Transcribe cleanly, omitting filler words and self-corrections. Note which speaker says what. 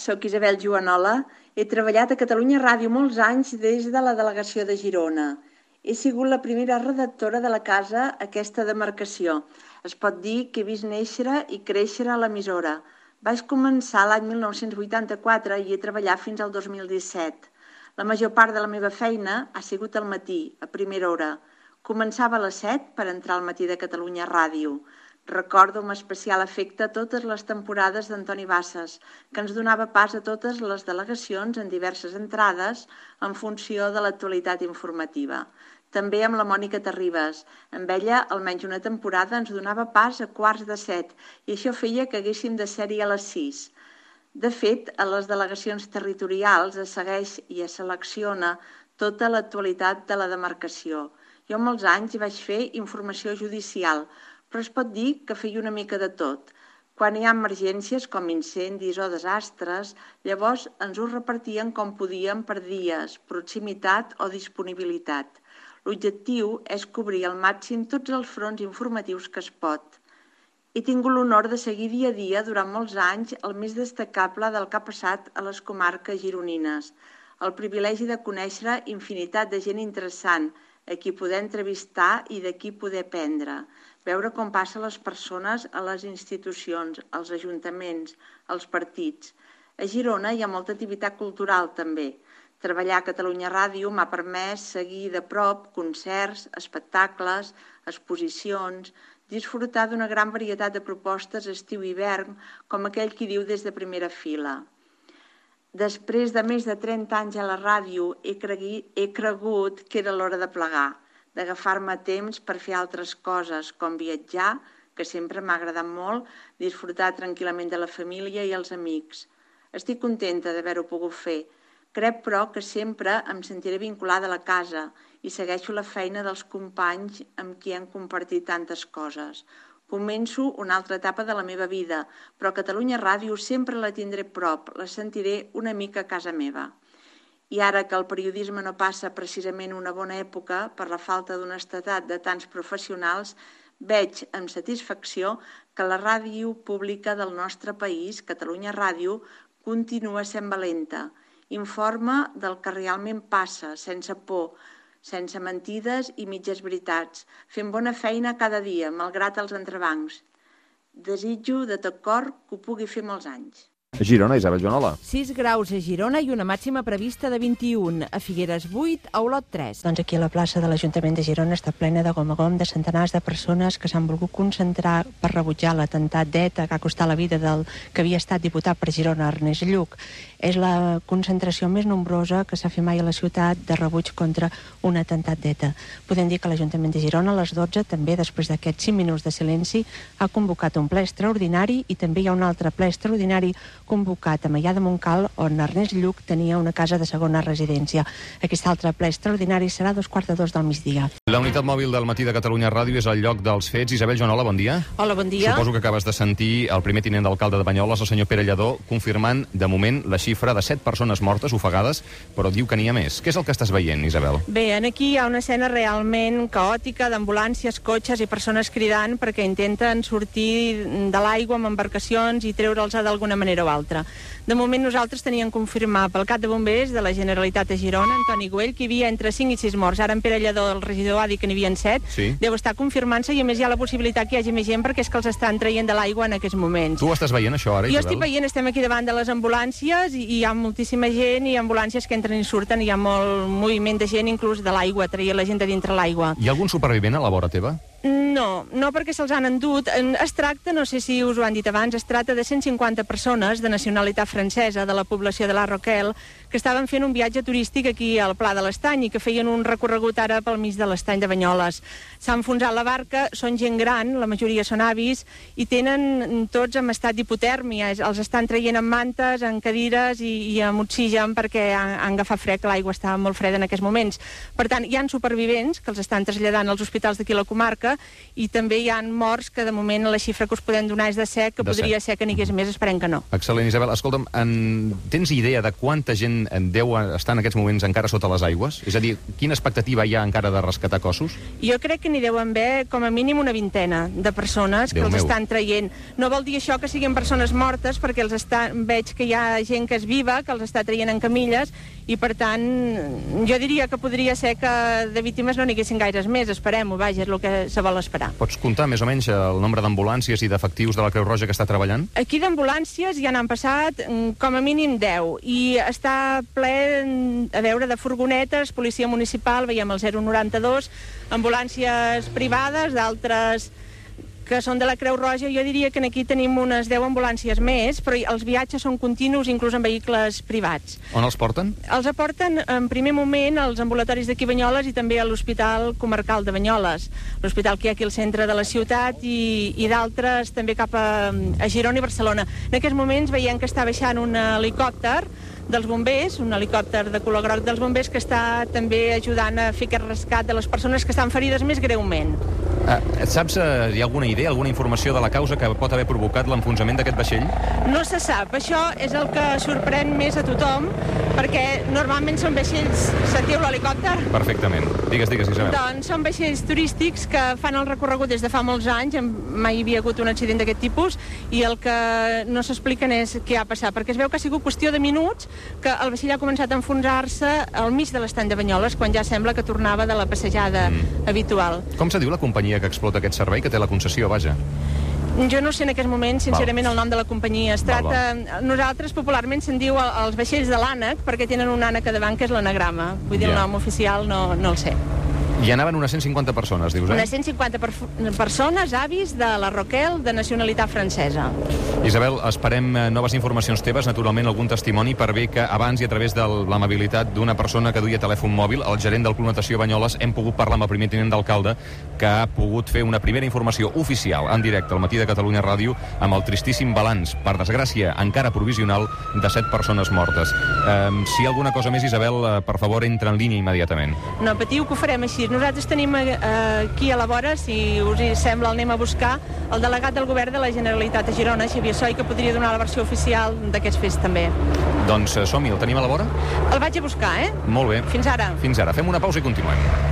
Speaker 1: soc Isabel Joanola. He treballat a Catalunya Ràdio molts anys des de la delegació de Girona. He sigut la primera redactora de la casa aquesta demarcació. Es pot dir que he vist néixer i créixer a l'emissora. Vaig començar l'any 1984 i he treballat fins al 2017. La major part de la meva feina ha sigut al matí, a primera hora. Començava a les 7 per entrar al matí de Catalunya Ràdio. Recordo amb especial afecte totes les temporades d'Antoni Bassas, que ens donava pas a totes les delegacions en diverses entrades en funció de l'actualitat informativa. També amb la Mònica Terribas. Amb ella, almenys una temporada, ens donava pas a 6:45 i això feia que haguéssim de ser-hi a les 6. De fet, a les delegacions territorials es segueix i es selecciona tota l'actualitat de la demarcació. Jo molts anys vaig fer informació judicial, però es pot dir que feia una mica de tot. Quan hi ha emergències com incendis o desastres, llavors ens ho repartien com podíem per dies, proximitat o disponibilitat. L'objectiu és cobrir al màxim tots els fronts informatius que es pot. He tingut l'honor de seguir dia a dia durant molts anys el més destacable del que ha passat a les comarques gironines. El privilegi de conèixer infinitat de gent interessant, a qui poder entrevistar i de qui poder aprendre. Veure com passen les persones a les institucions, als ajuntaments, als partits. A Girona hi ha molta activitat cultural també. Treballar a Catalunya Ràdio m'ha permès seguir de prop concerts, espectacles, exposicions, disfrutar d'una gran varietat de propostes estiu-hivern, com aquell qui diu des de primera fila. Després de més de 30 anys a la ràdio he cregut que era l'hora de plegar, d'agafar-me temps per fer altres coses, com viatjar, que sempre m'ha agradat molt, disfrutar tranquil·lament de la família i els amics. Estic contenta d'haver-ho pogut fer. Crec, però, que sempre em sentiré vinculada a la casa i segueixo la feina dels companys amb qui hem compartit tantes coses. Començo una altra etapa de la meva vida, però Catalunya Ràdio sempre la tindré prop, la sentiré una mica a casa meva. I ara que el periodisme no passa precisament una bona època per la falta d'honestedat de tants professionals, veig amb satisfacció que la ràdio pública del nostre país, Catalunya Ràdio, continua sent valenta. Informa del que realment passa, sense por, sense mentides i mitges veritats, fent bona feina cada dia, malgrat els entrebancs. Desitjo de tot cor que ho pugui fer molts anys.
Speaker 2: A Girona, Isabel Joanola.
Speaker 3: 6 graus a Girona i una màxima prevista de 21. A Figueres 8, a Olot 3.
Speaker 4: Doncs aquí a la plaça de l'Ajuntament de Girona està plena de gom a gom de centenars de persones que s'han volgut concentrar per rebutjar l'atemptat d'ETA que ha costat la vida del que havia estat diputat per Girona, Ernest Lluch. És la concentració més nombrosa que s'ha fet mai a la ciutat de rebuig contra un atemptat d'ETA. Podem dir que l'Ajuntament de Girona a les 12, també després d'aquests 5 minuts de silenci, ha convocat un ple extraordinari i també hi ha un altre ple extraordinari convocat a Maià de Montcal, on Ernest Lluch tenia una casa de segona residència. Aquest altre ple extraordinari serà a 2:45 del migdia.
Speaker 2: La unitat mòbil del matí de Catalunya Ràdio és al lloc dels fets. Isabel Joanola, bon dia.
Speaker 4: Hola, bon dia.
Speaker 2: Suposo que acabes de sentir el primer tinent d'alcalde de Banyoles, el senyor Pere Lledó, confirmant, de moment, la xifra de 7 persones mortes, ofegades, però diu que n'hi ha més. Què és el que estàs veient, Isabel?
Speaker 4: Bé, aquí hi ha una escena realment caòtica d'ambulàncies, cotxes i persones cridant perquè intenten sortir de l'aigua amb embarcacions i treure'ls d'alguna manera o altra. De moment nosaltres teníem confirmat pel cap de bombers de la Generalitat de Girona, Antoni Güell, que hi havia entre 5 i 6 morts. Ara en Pere Lledó, el regidor, ha dit que n'hi havia 7.
Speaker 2: Sí.
Speaker 4: Deu estar confirmant-se i a més hi ha la possibilitat que hi hagi més gent perquè és que els estan traient de l'aigua en aquests moments.
Speaker 2: Tu ho estàs veient, això, ara, Isabel?
Speaker 4: Jo estic veient, estem aquí davant de les ambulàncies i hi ha moltíssima gent i ambulàncies que entren i surten, hi ha molt moviment de gent inclús de l'aigua, traient la gent de dintre l'aigua.
Speaker 2: Hi ha algun supervivent a la vora teva?
Speaker 4: No perquè se'ls han endut. Es tracta, no sé si us ho han dit abans, es tracta de 150 persones de nacionalitat francesa de la població de la Roquel que estaven fent un viatge turístic aquí al Pla de l'Estany i que feien un recorregut ara pel mig de l'Estany de Banyoles. S'ha enfonsat la barca, són gent gran, la majoria són avis, i tenen tots en estat d'hipotèrmia. Els estan traient en mantes, en cadires i amb oxigen perquè han agafat fred, que l'aigua està molt freda en aquests moments. Per tant, hi ha supervivents que els estan traslladant als hospitals d'aquí a la comarca seca, i també hi ha morts que de moment la xifra que us podem donar és de sec, que podria ser que n'hi hagués més, esperem que no.
Speaker 2: Excel·lent, Isabel. Escolta'm, tens idea de quanta gent deu estar en aquests moments encara sota les aigües? És a dir, quina expectativa hi ha encara de rescatar cossos?
Speaker 4: Jo crec que n'hi deuen haver com a mínim una vintena de persones que els estan traient. No vol dir això que siguin persones mortes, perquè veig que hi ha gent que és viva, que els està traient en camilles, i per tant jo diria que podria ser que de víctimes no n'hi haguessin gaires més. Esperem-ho, vaja, és el que se vol esperar.
Speaker 2: Pots comptar més o menys el nombre d'ambulàncies i d'efectius de la Creu Roja que està treballant?
Speaker 4: Aquí d'ambulàncies ja n'han passat com a mínim 10, i està ple a veure de furgonetes, policia municipal, veiem el 092, ambulàncies privades, d'altres que són de la Creu Roja. Jo diria que aquí tenim unes 10 ambulàncies més, però els viatges són continus, inclús en vehicles privats.
Speaker 2: On els porten?
Speaker 4: Els aporten en primer moment als ambulatoris d'aquí Banyoles i també a l'Hospital Comarcal de Banyoles, l'hospital que hi ha aquí al centre de la ciutat, i d'altres també cap a Girona i Barcelona. En aquests moments veiem que està baixant un helicòpter dels bombers, un helicòpter de color groc dels bombers, que està també ajudant a fer aquest rescat de les persones que estan ferides més greument.
Speaker 2: Saps, hi ha alguna idea, alguna informació de la causa que pot haver provocat l'enfonsament d'aquest vaixell?
Speaker 4: No se sap. Això és el que sorprèn més a tothom, perquè normalment són vaixells... Sentiu l'helicòpter?
Speaker 2: Perfectament. Digues, Isabel.
Speaker 4: Doncs són vaixells turístics que fan el recorregut des de fa molts anys, mai hi havia hagut un accident d'aquest tipus, i el que no s'expliquen és què ha passat, perquè es veu que ha sigut qüestió de minuts que el vaixell ha començat a enfonsar-se al mig de l'estany de Banyoles, quan ja sembla que tornava de la passejada habitual.
Speaker 2: Com se diu la companyia que explota aquest servei, que té la concessió, vaja?
Speaker 4: Jo no sé en aquest moment, sincerament, el nom de la companyia. Es tracta... Nosaltres, popularment, se'n diu els vaixells de l'ànec, perquè tenen un ànec a davant, que és l'anagrama. Vull dir, el nom oficial no el sé.
Speaker 2: Hi anaven unes 150 persones, dius,
Speaker 4: Unes 150 persones, avis de la Roquel, de nacionalitat francesa.
Speaker 2: Isabel, esperem noves informacions teves, naturalment algun testimoni, per bé que abans i a través de l'amabilitat d'una persona que duia telèfon mòbil, el gerent del Club Natació Banyoles, hem pogut parlar amb el primer tinent d'alcalde, que ha pogut fer una primera informació oficial en directe al Matí de Catalunya Ràdio amb el tristíssim balanç, per desgràcia encara provisional, de 7 persones mortes. Si hi ha alguna cosa més, Isabel, per favor, entra en línia immediatament.
Speaker 4: No patiu, que ho farem així. Nosaltres tenim aquí a la vora, si us hi sembla, el anem a buscar, el delegat del govern de la Generalitat a Girona, Xavier Soy, que podria donar la versió oficial d'aquests fets també.
Speaker 2: Doncs som-hi, el tenim a la vora?
Speaker 4: El vaig a buscar, eh?
Speaker 2: Molt bé.
Speaker 4: Fins ara.
Speaker 2: Fins ara. Fem una pausa i continuem.